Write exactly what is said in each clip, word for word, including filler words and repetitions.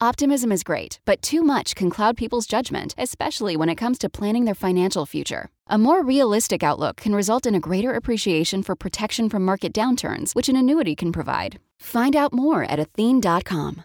Optimism is great, but too much can cloud people's judgment, especially when it comes to planning their financial future. A more realistic outlook can result in a greater appreciation for protection from market downturns, which an annuity can provide. Find out more at athene dot com.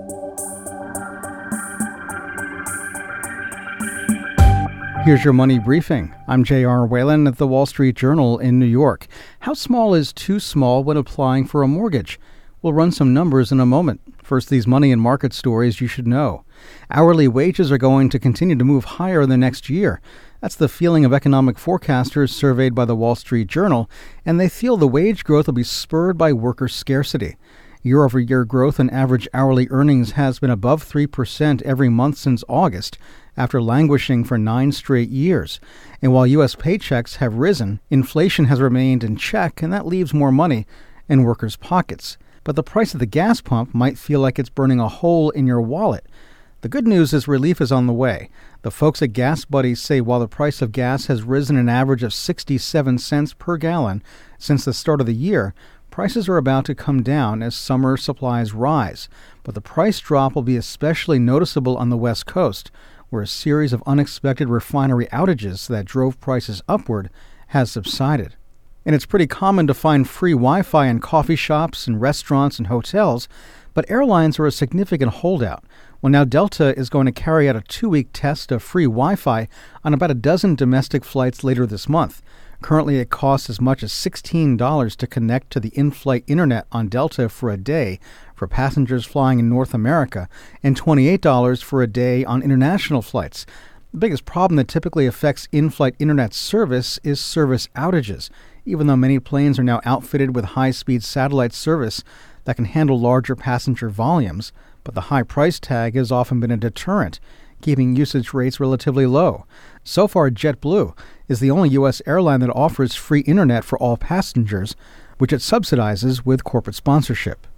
Here's your money briefing. I'm J R. Whalen at the Wall Street Journal in New York. How small is too small when applying for a mortgage? We'll run some numbers in a moment. First, these money and market stories you should know. Hourly wages are going to continue to move higher in the next year. That's the feeling of economic forecasters surveyed by the Wall Street Journal, and they feel the wage growth will be spurred by worker scarcity. Year-over-year growth in average hourly earnings has been above three percent every month since August, after languishing for nine straight years. And while U S paychecks have risen, inflation has remained in check, and that leaves more money in workers' pockets. But the price of the gas pump might feel like it's burning a hole in your wallet. The good news is relief is on the way. The folks at Gas Buddies say while the price of gas has risen an average of sixty-seven cents per gallon since the start of the year, prices are about to come down as summer supplies rise. But the price drop will be especially noticeable on the West Coast, where a series of unexpected refinery outages that drove prices upward has subsided. And it's pretty common to find free Wi-Fi in coffee shops and restaurants and hotels, but airlines are a significant holdout. Well, now Delta is going to carry out a two-week test of free Wi-Fi on about a dozen domestic flights later this month. Currently, it costs as much as sixteen dollars to connect to the in-flight internet on Delta for a day for passengers flying in North America, and twenty-eight dollars for a day on international flights. The biggest problem that typically affects in-flight internet service is service outages, even though many planes are now outfitted with high-speed satellite service that can handle larger passenger volumes. But the high price tag has often been a deterrent, keeping usage rates relatively low. So far, JetBlue is the only U S airline that offers free internet for all passengers, which it subsidizes with corporate sponsorship.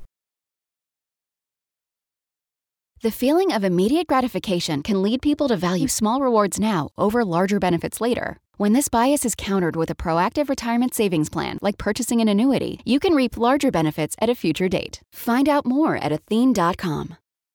The feeling of immediate gratification can lead people to value small rewards now over larger benefits later. When this bias is countered with a proactive retirement savings plan, like purchasing an annuity, you can reap larger benefits at a future date. Find out more at athene dot com.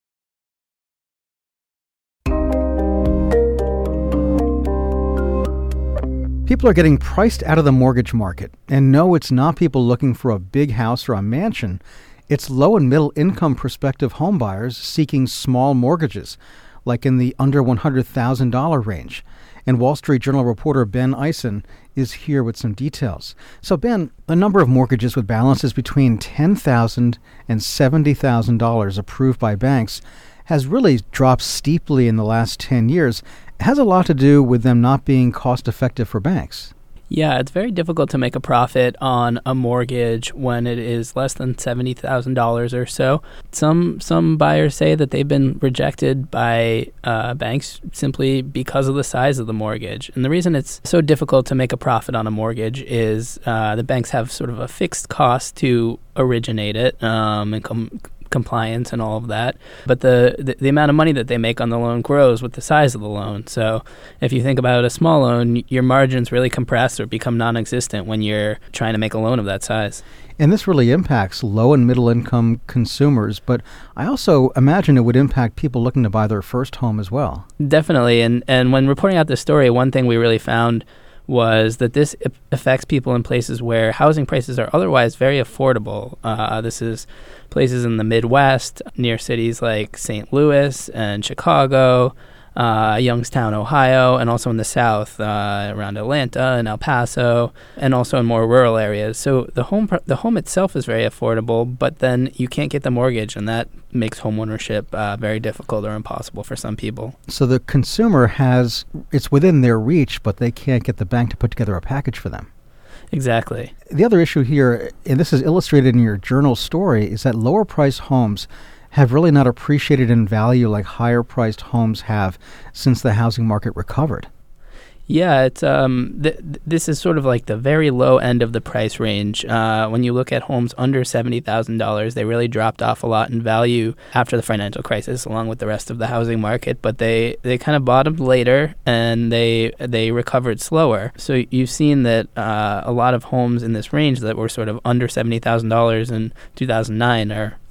People are getting priced out of the mortgage market. And no, it's not people looking for a big house or a mansion. It's low and middle income prospective homebuyers seeking small mortgages, like in the under one hundred thousand dollars range. And Wall Street Journal reporter Ben Eisen is here with some details. So Ben, the number of mortgages with balances between ten thousand dollars and seventy thousand dollars approved by banks has really dropped steeply in the last ten years. It has a lot to do with them not being cost effective for banks. Yeah, it's very difficult to make a profit on a mortgage when it is less than seventy thousand dollars or so. Some some buyers say that they've been rejected by uh, banks simply because of the size of the mortgage. And the reason it's so difficult to make a profit on a mortgage is uh, the banks have sort of a fixed cost to originate it um, and com- compliance and all of that. But the, the the amount of money that they make on the loan grows with the size of the loan. So if you think about a small loan, your margins really compress or become non-existent when you're trying to make a loan of that size. And this really impacts low and middle income consumers, but I also imagine it would impact people looking to buy their first home as well. Definitely. And and when reporting out this story, one thing we really found was that this affects people in places where housing prices are otherwise very affordable. Uh, this is places in the Midwest, near cities like Saint Louis and Chicago, uh, Youngstown, Ohio, and also in the South, uh, around Atlanta and El Paso, and also in more rural areas. So the home pr- the home itself is very affordable, but then you can't get the mortgage, and that makes homeownership uh, very difficult or impossible for some people. So the consumer has, it's within their reach, but they can't get the bank to put together a package for them. Exactly. The other issue here, and this is illustrated in your journal story, is that lower priced homes have really not appreciated in value like higher priced homes have since the housing market recovered. Yeah, it's um. Th- this is sort of like the very low end of the price range. Uh, when you look at homes under seventy thousand dollars, they really dropped off a lot in value after the financial crisis, along with the rest of the housing market. But they, they kind of bottomed later, and they they recovered slower. So you've seen that uh, a lot of homes in this range that were sort of under seventy thousand dollars in two thousand nine are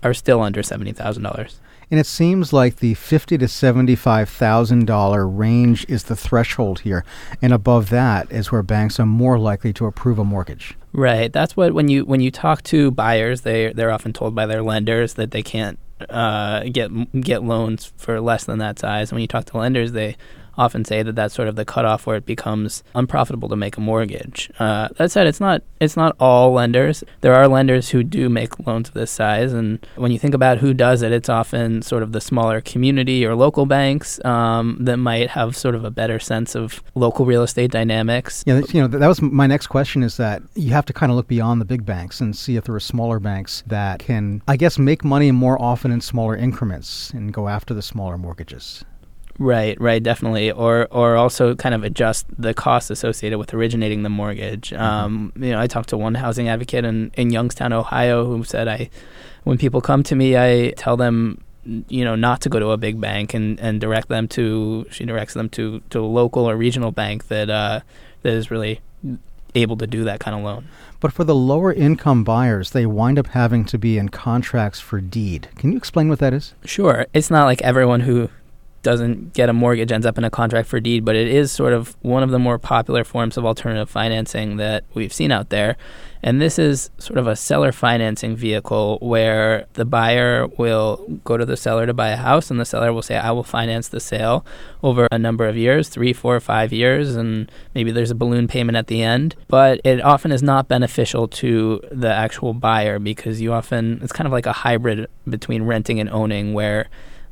are still under seventy thousand dollars. And it seems like the fifty thousand to seventy-five thousand dollars range is the threshold here. And above that is where banks are more likely to approve a mortgage. Right. That's what when you when you talk to buyers, they they're often told by their lenders that they can't uh, get get loans for less than that size. When you talk to lenders, they often say that that's sort of the cutoff where it becomes unprofitable to make a mortgage. Uh, that said, it's not it's not all lenders. There are lenders who do make loans of this size, and when you think about who does it, it's often sort of the smaller community or local banks um, that might have sort of a better sense of local real estate dynamics. Yeah, you know, that was my next question, is that you have to kind of look beyond the big banks and see if there are smaller banks that can, I guess, make money more often in smaller increments and go after the smaller mortgages. Right, right, definitely. Or or also kind of adjust the costs associated with originating the mortgage. Mm-hmm. Um, you know, I talked to one housing advocate in, in Youngstown, Ohio, who said, "I, when people come to me, I tell them, you know, not to go to a big bank and, and direct them to, she directs them to, to a local or regional bank that uh, that is really able to do that kind of loan." But for the lower income buyers, they wind up having to be in contracts for deed. Can you explain what that is? Sure. It's not like everyone who doesn't get a mortgage ends up in a contract for deed, but it is sort of one of the more popular forms of alternative financing that we've seen out there. And this is sort of a seller financing vehicle where the buyer will go to the seller to buy a house, and the seller will say, "I will finance the sale over a number of years, three, four, five years, and maybe there's a balloon payment at the end." But it often is not beneficial to the actual buyer because you often, it's kind of like a hybrid between renting and owning, where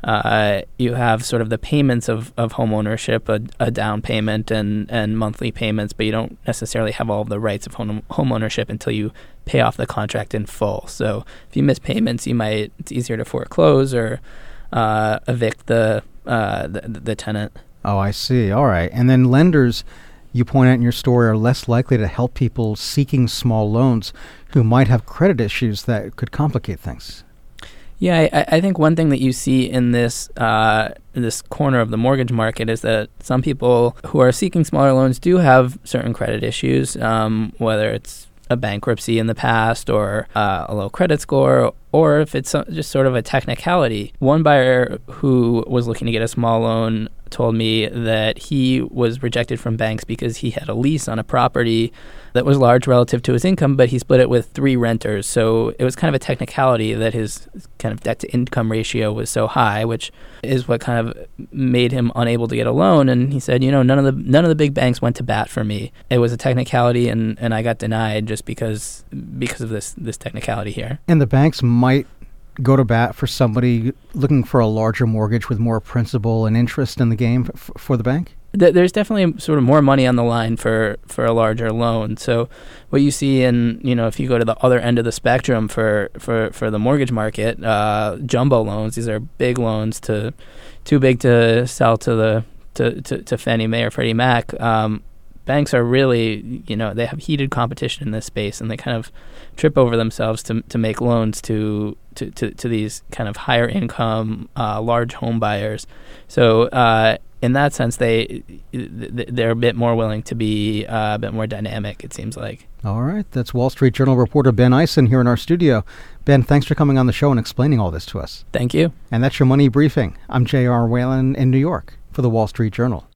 Uh, you have sort of the payments of, of home ownership, a, a down payment and, and monthly payments, but you don't necessarily have all of the rights of home, home ownership until you pay off the contract in full. So if you miss payments, you might, it's easier to foreclose or uh, evict the, uh, the the tenant. Oh, I see. All right. And then lenders, you point out in your story, are less likely to help people seeking small loans who might have credit issues that could complicate things. Yeah, I, I think one thing that you see in this uh, this corner of the mortgage market is that some people who are seeking smaller loans do have certain credit issues, um, whether it's a bankruptcy in the past or uh, a low credit score, or if it's just sort of a technicality. One buyer who was looking to get a small loan told me that he was rejected from banks because he had a lease on a property that was large relative to his income, but he split it with three renters. So it was kind of a technicality that his kind of debt-to-income ratio was so high, which is what kind of made him unable to get a loan. And he said, you know, none of the none of the big banks went to bat for me. It was a technicality, and, and I got denied just because because of this this technicality here. And the banks might go to bat for somebody looking for a larger mortgage with more principal and interest in the game f- for the bank? Th- there's definitely sort of more money on the line for, for a larger loan. So what you see in, you know, if you go to the other end of the spectrum for, for, for the mortgage market, uh, jumbo loans, these are big loans to too big to sell to the to, to, to Fannie Mae or Freddie Mac. Um, banks are really, you know, they have heated competition in this space, and they kind of trip over themselves to to make loans to to, to, to these kind of higher income, uh, large home buyers. So uh, in that sense, they they're a bit more willing to be uh, a bit more dynamic, it seems like. All right, that's Wall Street Journal reporter Ben Eisen here in our studio. Ben, thanks for coming on the show and explaining all this to us. Thank you. And that's your Money Briefing. I'm J R. Whalen in New York for the Wall Street Journal.